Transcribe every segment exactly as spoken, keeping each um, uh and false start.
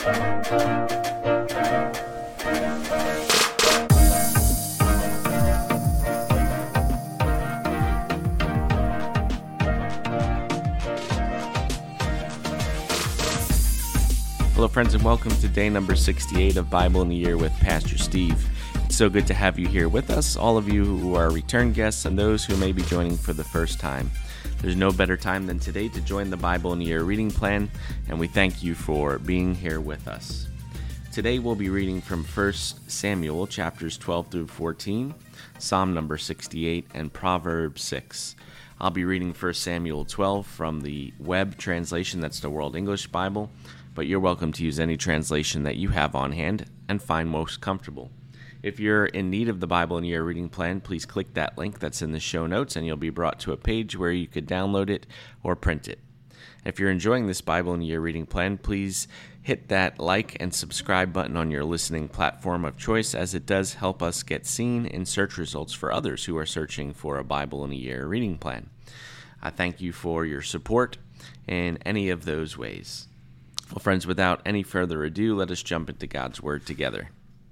Hello, friends, and welcome to day number sixty-eight of Bible in a Year with Pastor Steve. It's so good to have you here with us, all of you who are return guests and those who may be joining for the first time. There's no better time than today to join the Bible in a Year reading plan, and we thank you for being here with us. Today we'll be reading from First Samuel chapters twelve through fourteen, Psalm number sixty-eight, and Proverbs six. I'll be reading First Samuel twelve from the Web translation, that's the World English Bible, but you're welcome to use any translation that you have on hand and find most comfortable. If you're in need of the Bible in a Year reading plan, please click that link that's in the show notes and you'll be brought to a page where you could download it or print it. If you're enjoying this Bible in a Year reading plan, please hit that like and subscribe button on your listening platform of choice, as it does help us get seen in search results for others who are searching for a Bible in a Year reading plan. I thank you for your support in any of those ways. Well, friends, without any further ado, let us jump into God's Word together.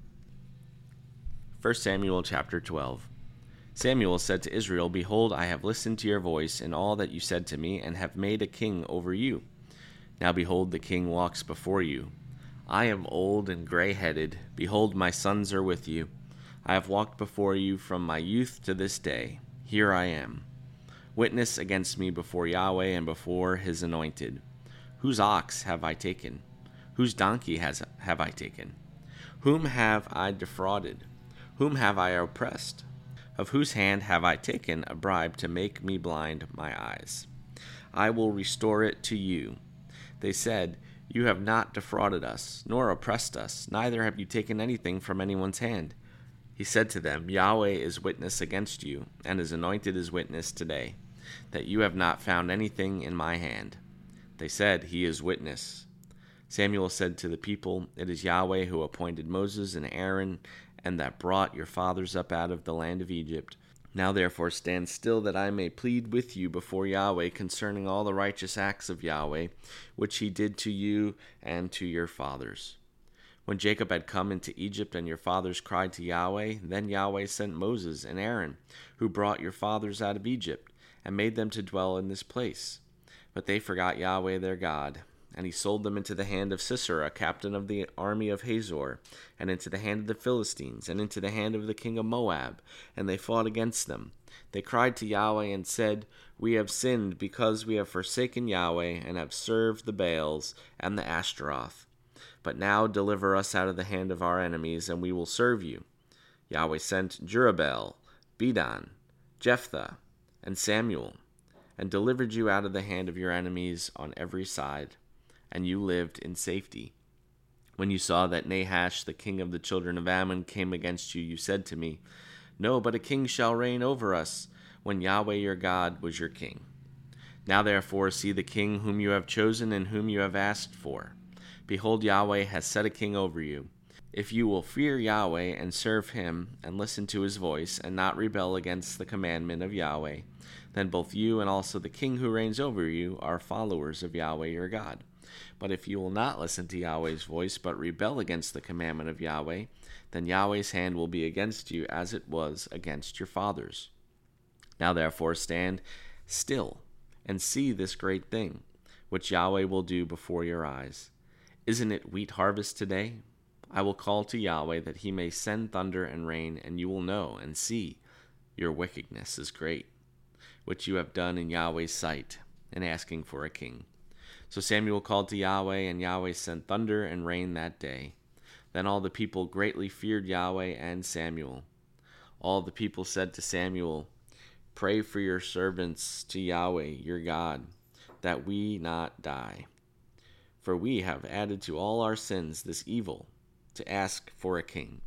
First Samuel chapter twelve. Samuel said to Israel, "Behold, I have listened to your voice in all that you said to me, and have made a king over you. Now behold, the king walks before you. I am old and gray-headed. Behold, my sons are with you. I have walked before you from my youth to this day. Here I am. Witness against me before Yahweh and before his anointed. Whose ox have I taken? Whose donkey has have I taken? Whom have I defrauded? Whom have I oppressed? Of whose hand have I taken a bribe to make me blind my eyes? I will restore it to you." They said, "You have not defrauded us, nor oppressed us, neither have you taken anything from anyone's hand." He said to them, "Yahweh is witness against you, and his anointed is witness today, that you have not found anything in my hand." They said, "He is witness." Samuel said to the people, "It is Yahweh who appointed Moses and Aaron, and that brought your fathers up out of the land of Egypt. Now therefore stand still, that I may plead with you before Yahweh concerning all the righteous acts of Yahweh, which he did to you and to your fathers. When Jacob had come into Egypt, and your fathers cried to Yahweh, then Yahweh sent Moses and Aaron, who brought your fathers out of Egypt, and made them to dwell in this place. But they forgot Yahweh their God, and he sold them into the hand of Sisera, captain of the army of Hazor, and into the hand of the Philistines, and into the hand of the king of Moab, and they fought against them. They cried to Yahweh and said, We have sinned, because we have forsaken Yahweh, and have served the Baals and the Ashtaroth. But now deliver us out of the hand of our enemies, and we will serve you." Yahweh sent Jerubbaal, Bedan, Jephthah, and Samuel, and delivered you out of the hand of your enemies on every side, and you lived in safety. When you saw that Nahash, the king of the children of Ammon, came against you, you said to me, "No, but a king shall reign over us, when Yahweh your God was your king. Now therefore see the king whom you have chosen and whom you have asked for. Behold, Yahweh has set a king over you. If you will fear Yahweh and serve him, and listen to his voice, and not rebel against the commandment of Yahweh, then both you and also the king who reigns over you are followers of Yahweh your God. But if you will not listen to Yahweh's voice, but rebel against the commandment of Yahweh, then Yahweh's hand will be against you as it was against your fathers. Now therefore stand still, and see this great thing, which Yahweh will do before your eyes. Isn't it wheat harvest today? I will call to Yahweh that he may send thunder and rain, and you will know and see your wickedness is great, which you have done in Yahweh's sight, in asking for a king." So Samuel called to Yahweh, and Yahweh sent thunder and rain that day. Then all the people greatly feared Yahweh and Samuel. All the people said to Samuel, "Pray for your servants to Yahweh your God, that we not die. For we have added to all our sins this evil, to ask for a king."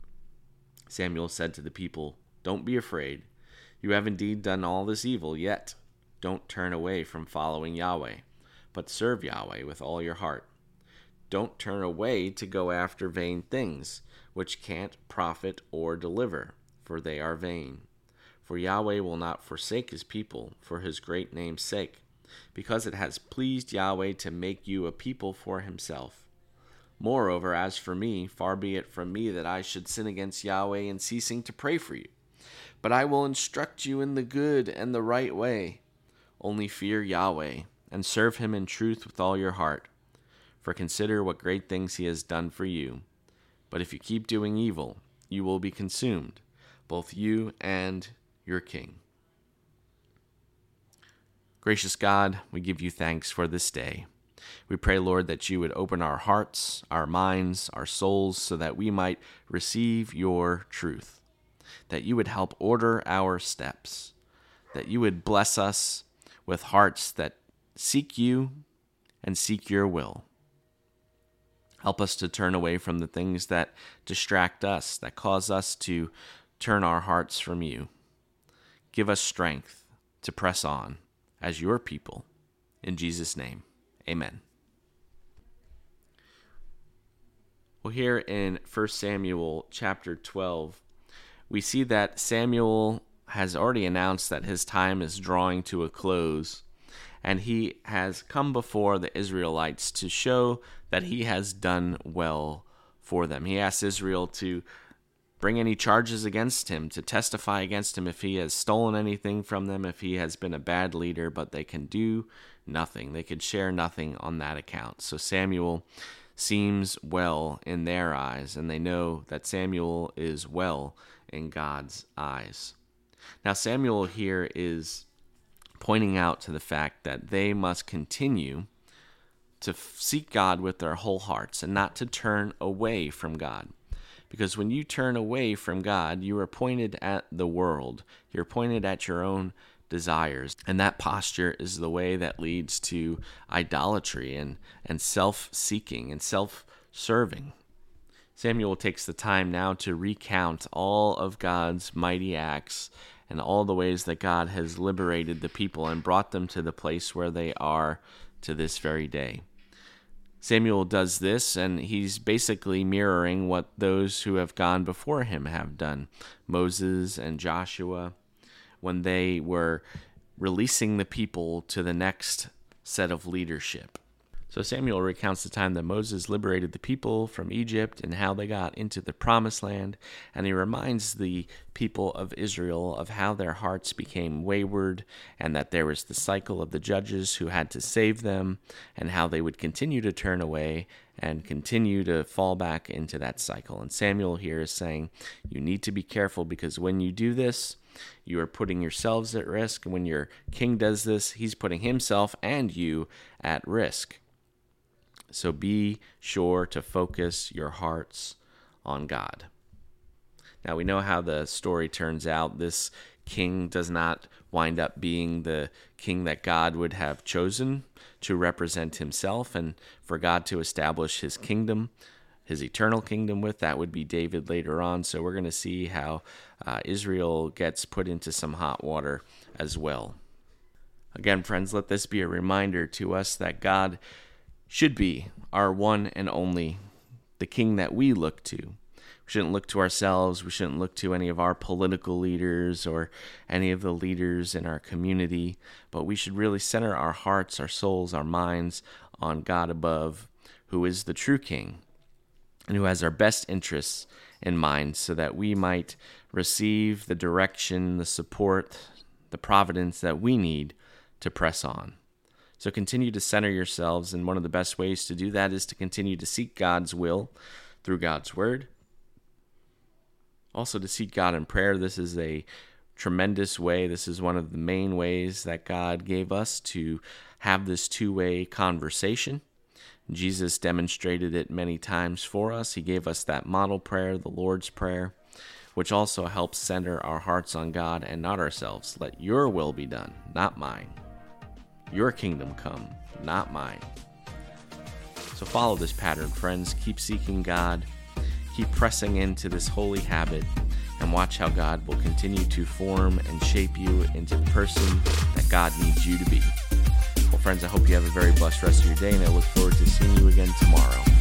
Samuel said to the people, "Don't be afraid. You have indeed done all this evil, yet don't turn away from following Yahweh, but serve Yahweh with all your heart. Don't turn away to go after vain things, which can't profit or deliver, for they are vain. For Yahweh will not forsake his people for his great name's sake, because it has pleased Yahweh to make you a people for himself. Moreover, as for me, far be it from me that I should sin against Yahweh in ceasing to pray for you. But I will instruct you in the good and the right way. Only fear Yahweh, and serve him in truth with all your heart. For consider what great things he has done for you. But if you keep doing evil, you will be consumed, both you and your king. Gracious God, we give you thanks for this day. We pray, Lord, that you would open our hearts, our minds, our souls, so that we might receive your truth, that you would help order our steps, that you would bless us with hearts that seek you and seek your will. Help us to turn away from the things that distract us, that cause us to turn our hearts from you. Give us strength to press on as your people. In Jesus' name, amen. Well, here in First Samuel chapter twelve, we see that Samuel has already announced that his time is drawing to a close, and he has come before the Israelites to show that he has done well for them. He asks Israel to bring any charges against him, to testify against him if he has stolen anything from them, if he has been a bad leader, but they can do nothing. They could share nothing on that account. So Samuel seems well in their eyes, and they know that Samuel is well in God's eyes. Now Samuel here is pointing out to the fact that they must continue to seek God with their whole hearts and not to turn away from God. Because when you turn away from God, you are pointed at the world. You're pointed at your own desires. And that posture is the way that leads to idolatry and, and self-seeking and self-serving. Samuel takes the time now to recount all of God's mighty acts and all the ways that God has liberated the people and brought them to the place where they are to this very day. Samuel does this, and he's basically mirroring what those who have gone before him have done. Moses and Joshua, when they were releasing the people to the next set of leadership. So Samuel recounts the time that Moses liberated the people from Egypt and how they got into the promised land, and he reminds the people of Israel of how their hearts became wayward and that there was the cycle of the judges who had to save them and how they would continue to turn away and continue to fall back into that cycle. And Samuel here is saying, you need to be careful because when you do this, you are putting yourselves at risk. When your king does this, he's putting himself and you at risk. So be sure to focus your hearts on God. Now we know how the story turns out. This king does not wind up being the king that God would have chosen to represent himself and for God to establish his kingdom, his eternal kingdom with. That would be David later on. So we're going to see how uh, Israel gets put into some hot water as well. Again, friends, let this be a reminder to us that God should be our one and only, the king that we look to. We shouldn't look to ourselves. We shouldn't look to any of our political leaders or any of the leaders in our community, but we should really center our hearts, our souls, our minds on God above, who is the true king and who has our best interests in mind so that we might receive the direction, the support, the providence that we need to press on. So continue to center yourselves, and one of the best ways to do that is to continue to seek God's will through God's word. Also to seek God in prayer. This is a tremendous way. This is one of the main ways that God gave us to have this two-way conversation. Jesus demonstrated it many times for us. He gave us that model prayer, the Lord's Prayer, which also helps center our hearts on God and not ourselves. Let your will be done, not mine. Your kingdom come, not mine. So follow this pattern, friends. Keep seeking God. Keep pressing into this holy habit and watch how God will continue to form and shape you into the person that God needs you to be. Well, friends, I hope you have a very blessed rest of your day, and I look forward to seeing you again tomorrow.